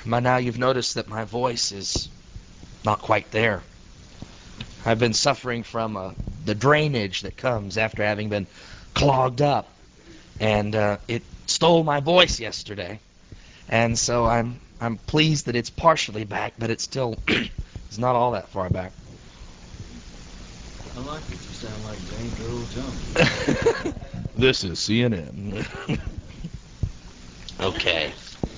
By now you've noticed that my voice is not quite there. I've been suffering from the drainage that comes after having been clogged up. And it stole my voice yesterday. And so I'm pleased that it's partially back, but it's still it's not all that far back. I like it. You sound like James Earl Jones. This is CNN. Okay.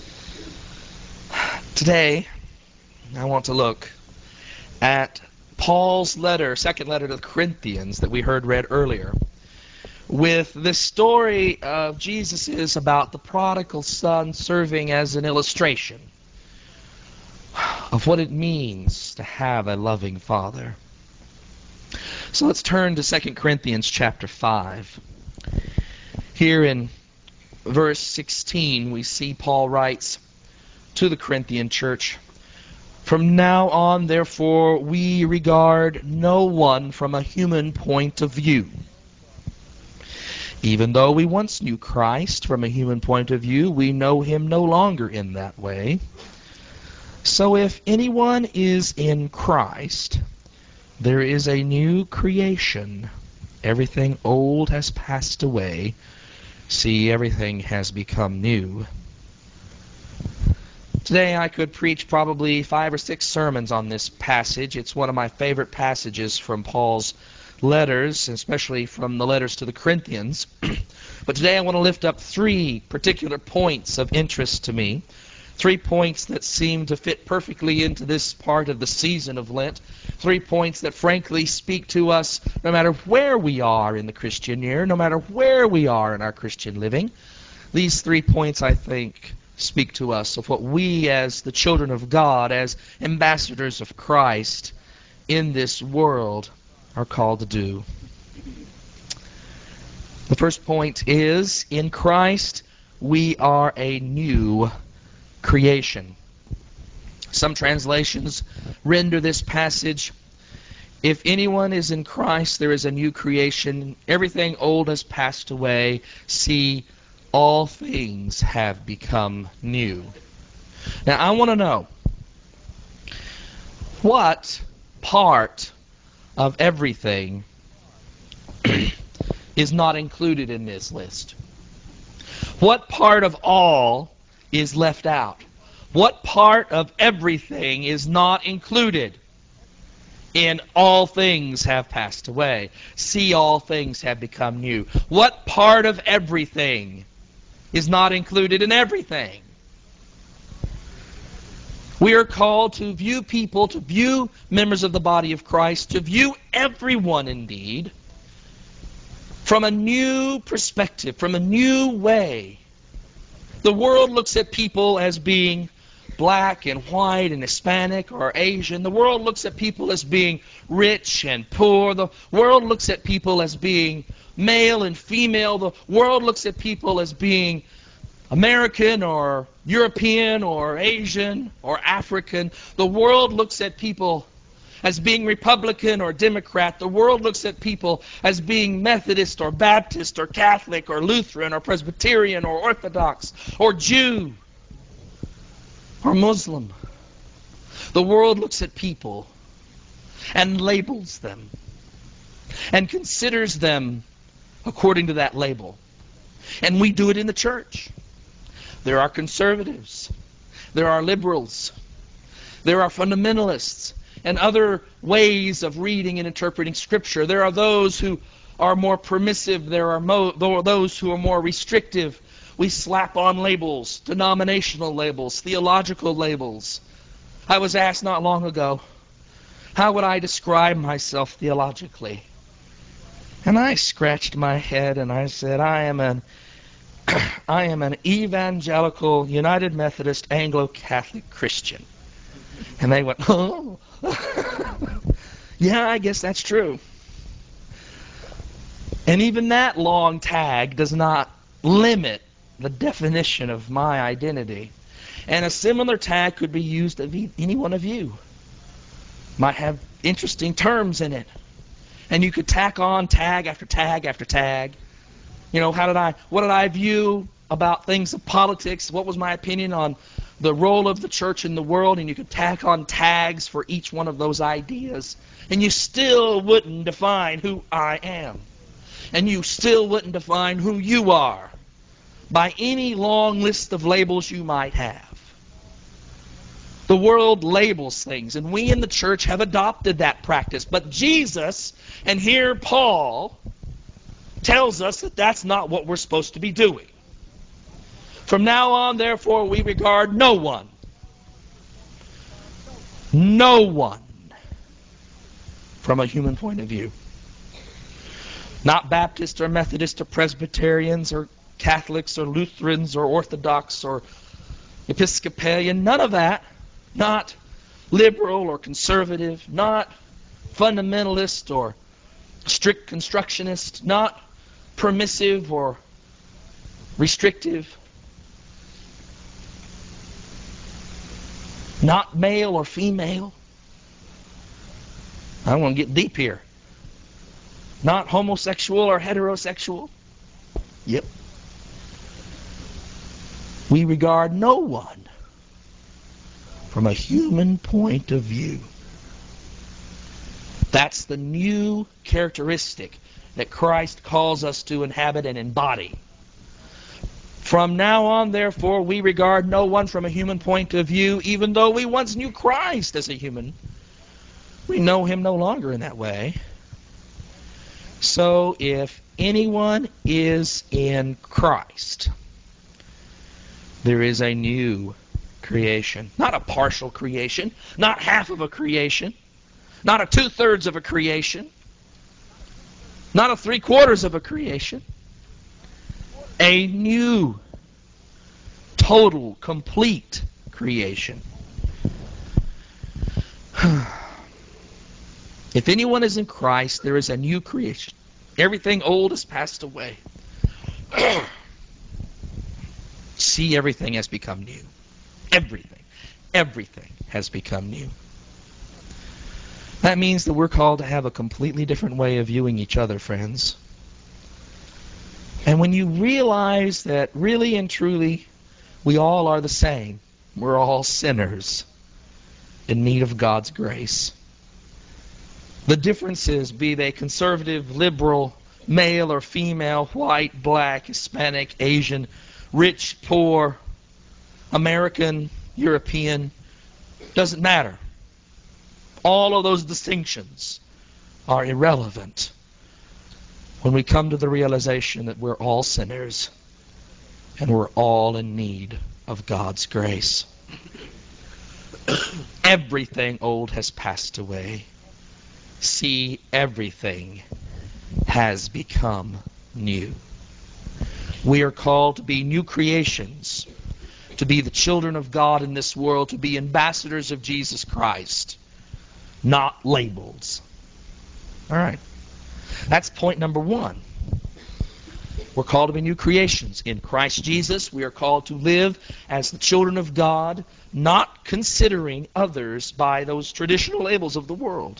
Today, I want to look at Paul's letter, second letter to the Corinthians that we heard read earlier, with the story of Jesus' about the prodigal son serving as an illustration of what it means to have a loving father. So let's turn to 2 Corinthians chapter 5. Here in verse 16, we see Paul writes to the Corinthian church, "From now on, therefore, we regard no one from a human point of view. Even though we once knew Christ from a human point of view, we know him no longer in that way. So if anyone is in Christ, there is a new creation. Everything old has passed away. See, everything has become new." Today I could preach probably 5 or 6 sermons on this passage. It's one of my favorite passages from Paul's letters, especially from the letters to the Corinthians. But today I want to lift up 3 particular points of interest to me. 3 points that seem to fit perfectly into this part of the season of Lent. 3 points that frankly speak to us no matter where we are in the Christian year, no matter where we are in our Christian living. These 3 points, I think, speak to us of what we as the children of God, as ambassadors of Christ in this world, are called to do. The first point is, in Christ, we are a new creation. Some translations render this passage, "If anyone is in Christ, there is a new creation. Everything old has passed away. See, all things have become new." Now, I want to know, what part of everything is not included in this list? What part of all is left out? What part of everything is not included in "all things have passed away"? See, all things have become new. What part of everything is not included in everything? We are called to view people, to view members of the body of Christ, to view everyone indeed, from a new perspective, from a new way. The world looks at people as being black and white and Hispanic or Asian. The world looks at people as being rich and poor. The world looks at people as being male and female. The world looks at people as being American or European or Asian or African. The world looks at people as being Republican or Democrat. The world looks at people as being Methodist or Baptist or Catholic or Lutheran or Presbyterian or Orthodox or Jew or Muslim. The world looks at people and labels them and considers them according to that label. And we do it in the church. There are conservatives, there are liberals, there are fundamentalists, and other ways of reading and interpreting Scripture. There are those who are more permissive, there are those who are more restrictive. We slap on labels, denominational labels, theological labels. I was asked not long ago, how would I describe myself theologically? And I scratched my head and I said, I am an evangelical, United Methodist, Anglo-Catholic Christian. And they went, "Oh." Yeah, I guess that's true. And even that long tag does not limit the definition of my identity. And a similar tag could be used of any one of you. Might have interesting terms in it. And you could tack on tag after tag after tag. You know, what did I view about things of politics? What was my opinion on the role of the church in the world, and you could tack on tags for each one of those ideas, and you still wouldn't define who I am. And you still wouldn't define who you are by any long list of labels you might have. The world labels things, and we in the church have adopted that practice. But Jesus, and here Paul, tells us that that's not what we're supposed to be doing. From now on, therefore, we regard no one from a human point of view. Not Baptists or Methodists or Presbyterians or Catholics or Lutherans or Orthodox or Episcopalian, none of that. Not liberal or conservative, not fundamentalist or strict constructionist, not permissive or restrictive, not male or female. I want to get deep here. Not homosexual or heterosexual. Yep. We regard no one from a human point of view. That's the new characteristic that Christ calls us to inhabit and embody. From now on, therefore, we regard no one from a human point of view, even though we once knew Christ as a human. We know him no longer in that way. So if anyone is in Christ, there is a new creation. Not a partial creation, not half of a creation, not a 2/3 of a creation, not a 3/4 of a creation. A new, total, complete creation. If anyone is in Christ, there is a new creation. Everything old has passed away. See, everything has become new. Everything has become new. That means that we're called to have a completely different way of viewing each other, friends. And when you realize that really and truly we all are the same, we're all sinners in need of God's grace. The differences, be they conservative, liberal, male or female, white, black, Hispanic, Asian, rich, poor, American, European, doesn't matter. All of those distinctions are irrelevant when we come to the realization that we're all sinners and we're all in need of God's grace. Everything old has passed away. See, everything has become new. We are called to be new creations, to be the children of God in this world, to be ambassadors of Jesus Christ, not labels. All right. That's point number one. We're called to be new creations. In Christ Jesus, we are called to live as the children of God, not considering others by those traditional labels of the world,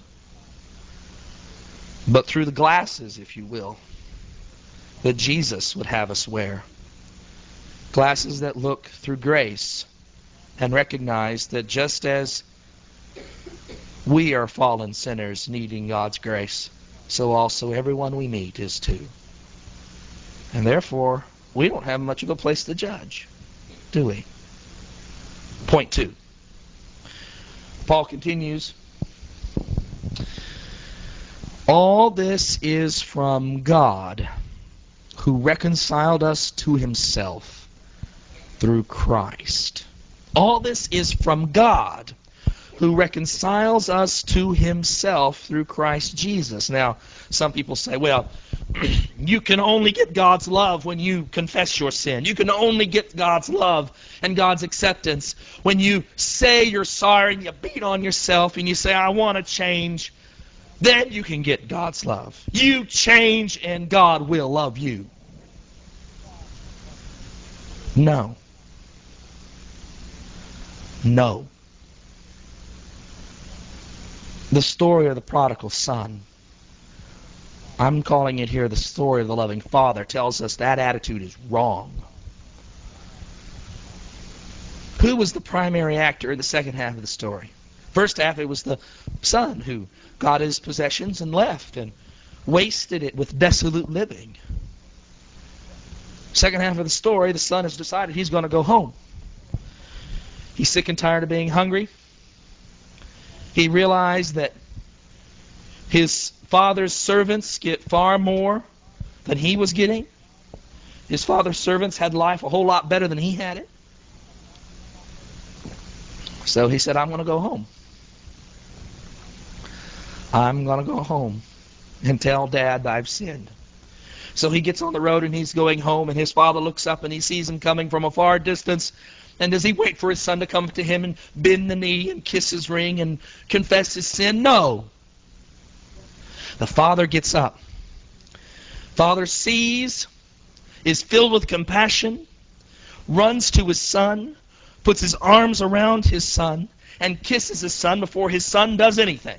but through the glasses, if you will, that Jesus would have us wear. Glasses that look through grace and recognize that just as we are fallen sinners needing God's grace, so also everyone we meet is too. And therefore, we don't have much of a place to judge, do we? Point two. Paul continues, all this is from God, who reconciled us to himself through Christ. All this is from God, who reconciles us to himself through Christ Jesus. Now, some people say, well, you can only get God's love when you confess your sin. You can only get God's love and God's acceptance when you say you're sorry and you beat on yourself and you say, I want to change. Then you can get God's love. You change and God will love you. No. No. The story of the prodigal son, I'm calling it here the story of the loving father, tells us that attitude is wrong. Who was the primary actor in the second half of the story? First half, it was the son who got his possessions and left and wasted it with dissolute living. Second half of the story, the son has decided he's going to go home. He's sick and tired of being hungry. He realized that his father's servants get far more than he was getting. His father's servants had life a whole lot better than he had it. So he said, I'm going to go home. I'm going to go home and tell Dad that I've sinned. So he gets on the road and he's going home, and his father looks up and he sees him coming from a far distance. And does he wait for his son to come to him and bend the knee and kiss his ring and confess his sin? No. The father gets up. Father sees, is filled with compassion, runs to his son, puts his arms around his son, and kisses his son before his son does anything.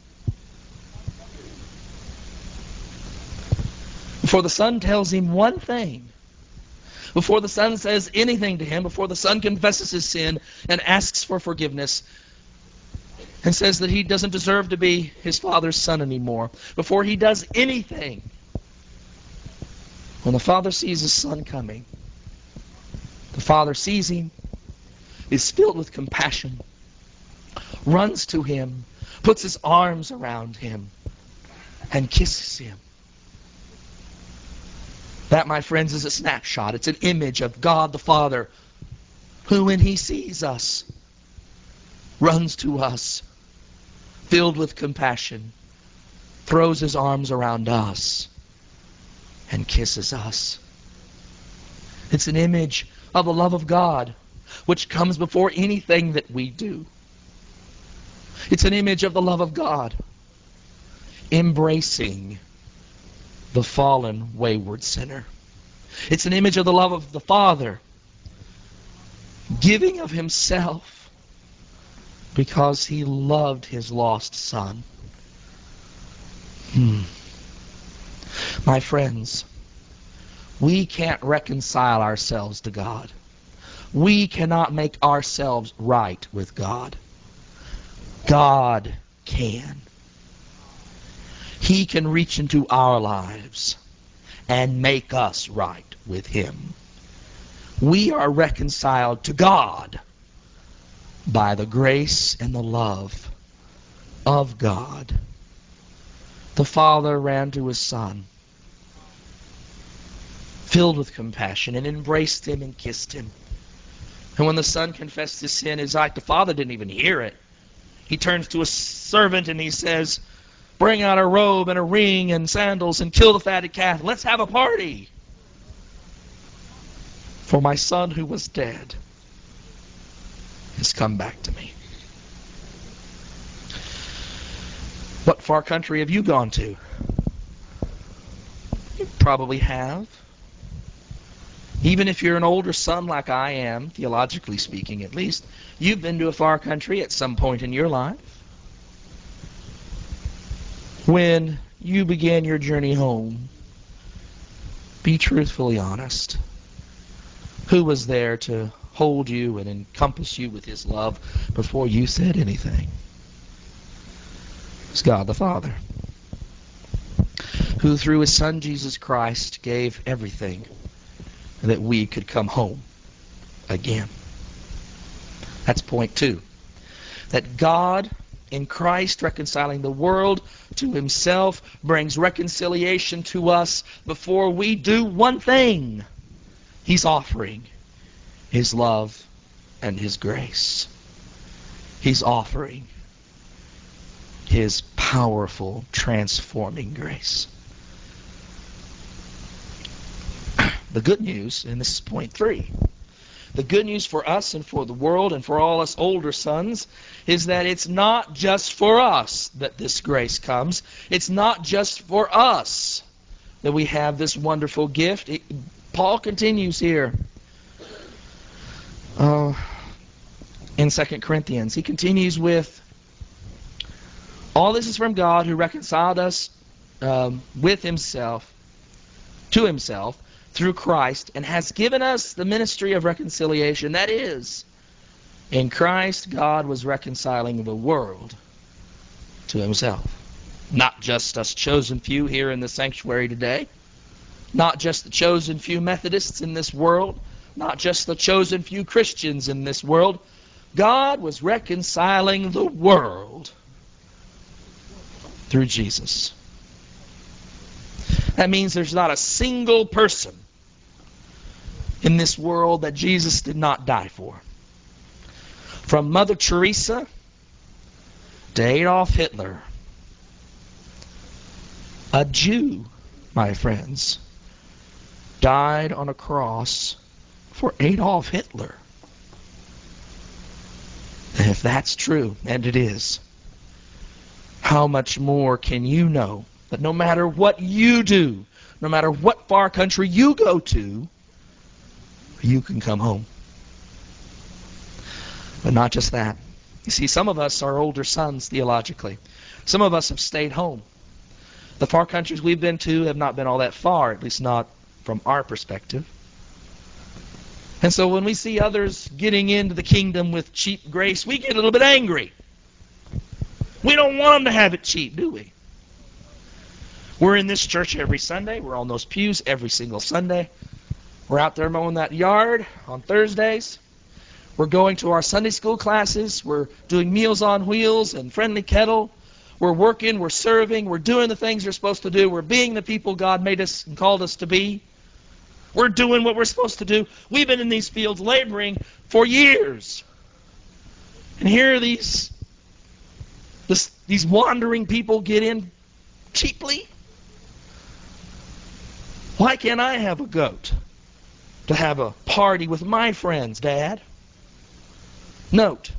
Before the son tells him one thing, before the son says anything to him, before the son confesses his sin and asks for forgiveness and says that he doesn't deserve to be his father's son anymore, before he does anything, when the father sees his son coming, the father sees him, is filled with compassion, runs to him, puts his arms around him, and kisses him. That, my friends, is a snapshot. It's an image of God the Father, who, when he sees us, runs to us, filled with compassion, throws his arms around us, and kisses us. It's an image of the love of God, which comes before anything that we do. It's an image of the love of God, embracing the fallen, wayward sinner. It's an image of the love of the Father, giving of himself because he loved his lost son. My friends, we can't reconcile ourselves to God. We cannot make ourselves right with God. God can. He can reach into our lives and make us right with him. We are reconciled to God by the grace and the love of God. The Father ran to his Son, filled with compassion, and embraced him and kissed him. And when the Son confessed his sin, his act, the Father didn't even hear it. He turns to a servant and he says, bring out a robe and a ring and sandals and kill the fatted calf. Let's have a party. For my son who was dead has come back to me. What far country have you gone to? You probably have. Even if you're an older son like I am, theologically speaking at least, you've been to a far country at some point in your life. When you began your journey home, be truthfully honest. Who was there to hold you and encompass you with his love before you said anything? It's God the Father, who through his Son Jesus Christ gave everything that we could come home again. That's point 2. That God in Christ, reconciling the world to himself, brings reconciliation to us before we do one thing. He's offering his love and his grace. He's offering his powerful, transforming grace. The good news, and this is point 3, the good news for us and for the world and for all us older sons is that it's not just for us that this grace comes. It's not just for us that we have this wonderful gift. Paul continues here in 2 Corinthians. He continues with, all this is from God who reconciled us with himself, to himself, through Christ, and has given us the ministry of reconciliation. That is, In Christ, God was reconciling the world to himself. Not just us chosen few here in the sanctuary today. Not just the chosen few Methodists in this world. Not just the chosen few Christians in this world. God was reconciling the world through Jesus. That means there's not a single person in this world that Jesus did not die for. From Mother Teresa to Adolf Hitler. A Jew, my friends, died on a cross for Adolf Hitler. And if that's true, and it is, how much more can you know that no matter what you do, no matter what far country you go to, you can come home. But not just that. You see, some of us are older sons theologically. Some of us have stayed home. The far countries we've been to have not been all that far, at least not from our perspective. And so when we see others getting into the kingdom with cheap grace, we get a little bit angry. We don't want them to have it cheap, do we? We're in this church every Sunday. We're on those pews every single Sunday. We're out there mowing that yard on Thursdays. We're going to our Sunday school classes. We're doing Meals on Wheels and Friendly Kettle. We're working, we're serving, we're doing the things we're supposed to do. We're being the people God made us and called us to be. We're doing what we're supposed to do. We've been in these fields laboring for years. And here are these wandering people get in cheaply. Why can't I have a goat to have a party with my friends, Dad? Note,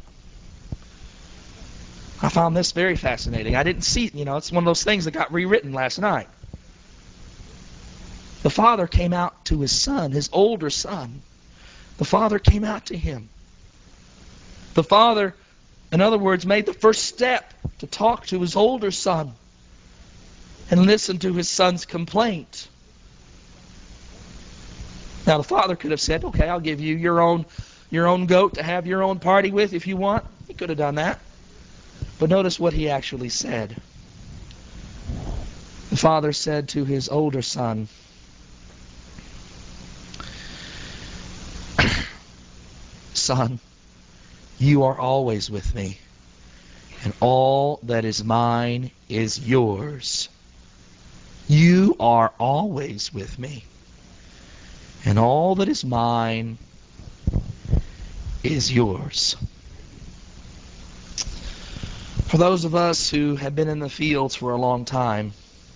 I found this very fascinating. I didn't see, it's one of those things that got rewritten last night. The father came out to his son, his older son. The father came out to him. The father, in other words, made the first step to talk to his older son and listen to his son's complaint. Now the father could have said, okay, I'll give you your own goat to have your own party with if you want. He could have done that. But notice what he actually said. The father said to his older son, Son, you are always with me, and all that is mine is yours. You are always with me, and all that is mine is yours. For those of us who have been in the fields for a long time,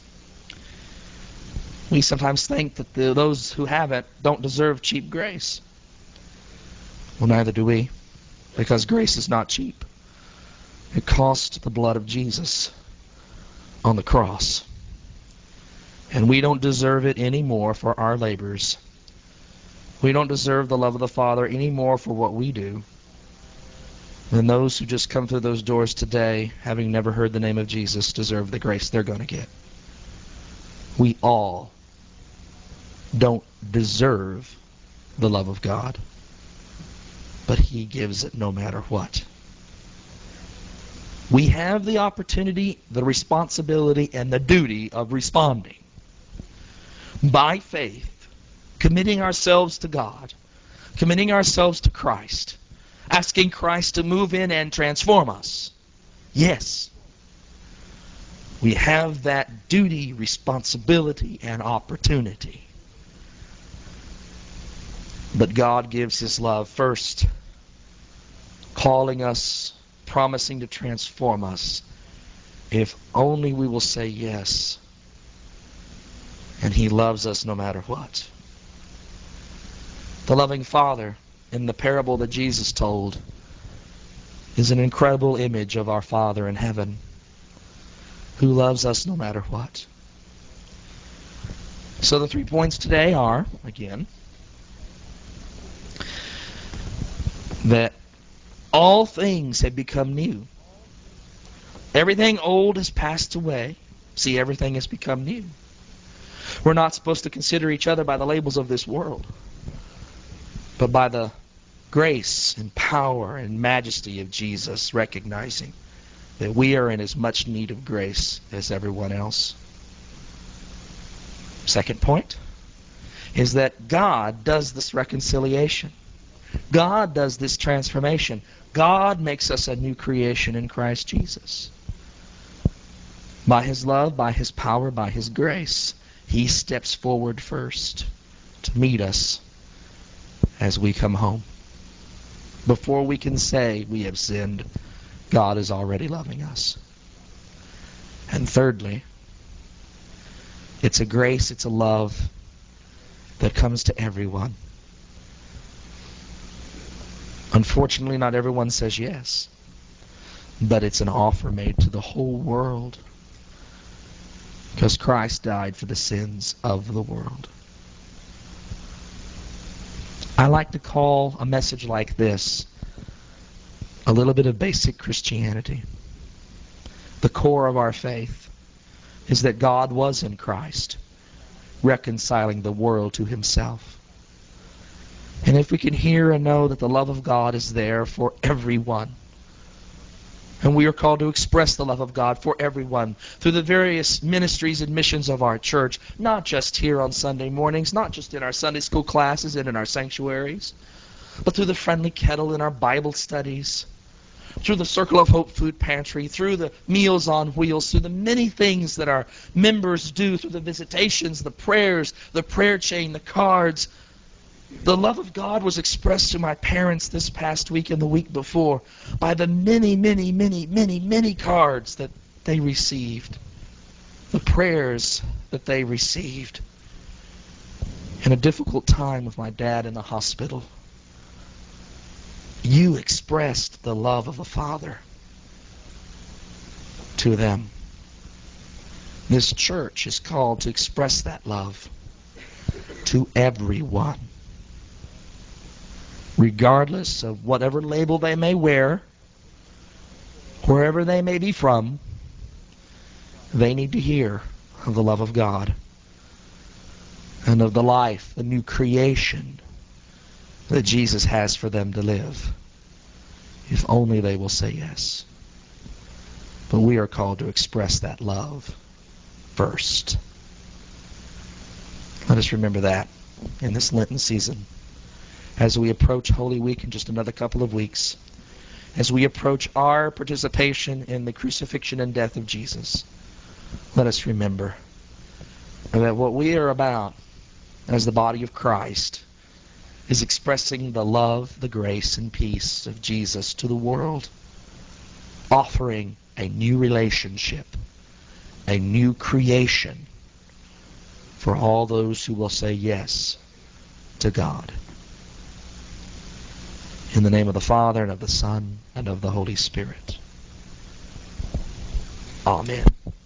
we sometimes think that those who haven't don't deserve cheap grace. Well, neither do we, because grace is not cheap. It cost the blood of Jesus on the cross. And we don't deserve it anymore for our labors. We don't deserve the love of the Father anymore for what we do than those who just come through those doors today, having never heard the name of Jesus, deserve the grace they're going to get. We all don't deserve the love of God, but He gives it no matter what. We have the opportunity, the responsibility, and the duty of responding by faith, committing ourselves to God, committing ourselves to Christ, asking Christ to move in and transform us. Yes, we have that duty, responsibility, and opportunity. But God gives His love first, calling us, promising to transform us, if only we will say yes. And He loves us no matter what. The loving Father, in the parable that Jesus told, is an incredible image of our Father in heaven, who loves us no matter what. So the 3 points today are, again, that all things have become new. Everything old has passed away. See, everything has become new. We're not supposed to consider each other by the labels of this world, but by the grace and power and majesty of Jesus, recognizing that we are in as much need of grace as everyone else. Second point is that God does this reconciliation. God does this transformation. God makes us a new creation in Christ Jesus. By His love, by His power, by His grace, He steps forward first to meet us as we come home. Before we can say we have sinned, God is already loving us. And thirdly, it's a grace, it's a love that comes to everyone. Unfortunately, not everyone says yes, but it's an offer made to the whole world, because Christ died for the sins of the world. I like to call a message like this a little bit of basic Christianity. The core of our faith is that God was in Christ, reconciling the world to Himself. And if we can hear and know that the love of God is there for everyone, and we are called to express the love of God for everyone through the various ministries and missions of our church, not just here on Sunday mornings, not just in our Sunday school classes and in our sanctuaries, but through the Friendly Kettle in our Bible studies, through the Circle of Hope food pantry, through the Meals on Wheels, through the many things that our members do, through the visitations, the prayers, the prayer chain, the cards. The love of God was expressed to my parents this past week and the week before by the many, many, many, many, many cards that they received, the prayers that they received. In a difficult time with my dad in the hospital, you expressed the love of the Father to them. This church is called to express that love to everyone, regardless of whatever label they may wear, wherever they may be from. They need to hear of the love of God and of the life, the new creation that Jesus has for them to live, if only they will say yes. But we are called to express that love first. Let us remember that in this Lenten season, as we approach Holy Week in just another couple of weeks, as we approach our participation in the crucifixion and death of Jesus. Let us remember that what we are about as the body of Christ is expressing the love, the grace, and peace of Jesus to the world, offering a new relationship, a new creation for all those who will say yes to God. In the name of the Father, and of the Son, and of the Holy Spirit. Amen.